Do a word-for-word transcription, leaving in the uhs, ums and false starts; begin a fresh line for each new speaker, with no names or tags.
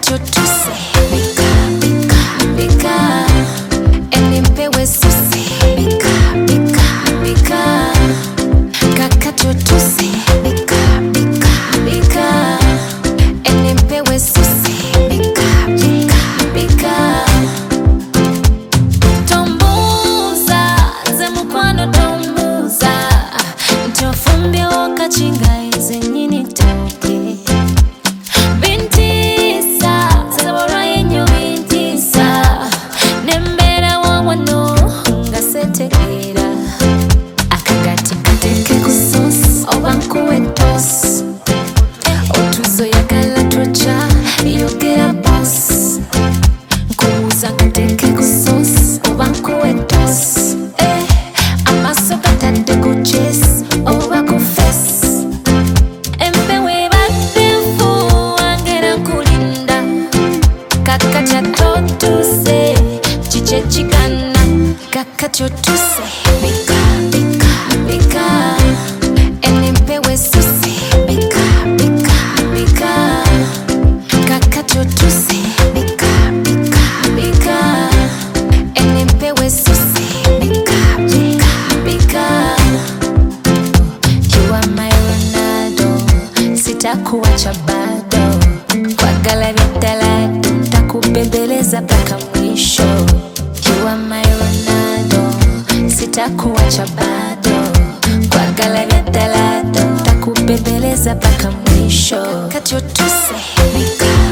kakachotuse bika bika bika enimpewe suse bika bika bika kakachotuse bika bika bika enimpewe suse bika bika bika tombuza ze mukwano tombuza ntofumbye wakachinga ize nyini toke akagati kateke kusos obankuwe tos otuzo yagala tocha yogera boss nkuza kateke kusos obankuwe tos eh amaso katade kuches oba kufes empewe batefu angera kulinda kakacha totuse chiche chikana kakachotuse bika bika bika enimpewe suse bika bika bika kakachotuse bika bika bika enimpewe suse bika bika bika you are my Ronaldo sitakuacha bado kwagala vitala takubembeleza mpaka mwisho you are my Ronaldo sitakuacha bado kwa gala vya talado takubembeleza mpaka mwisho kakachotuse bika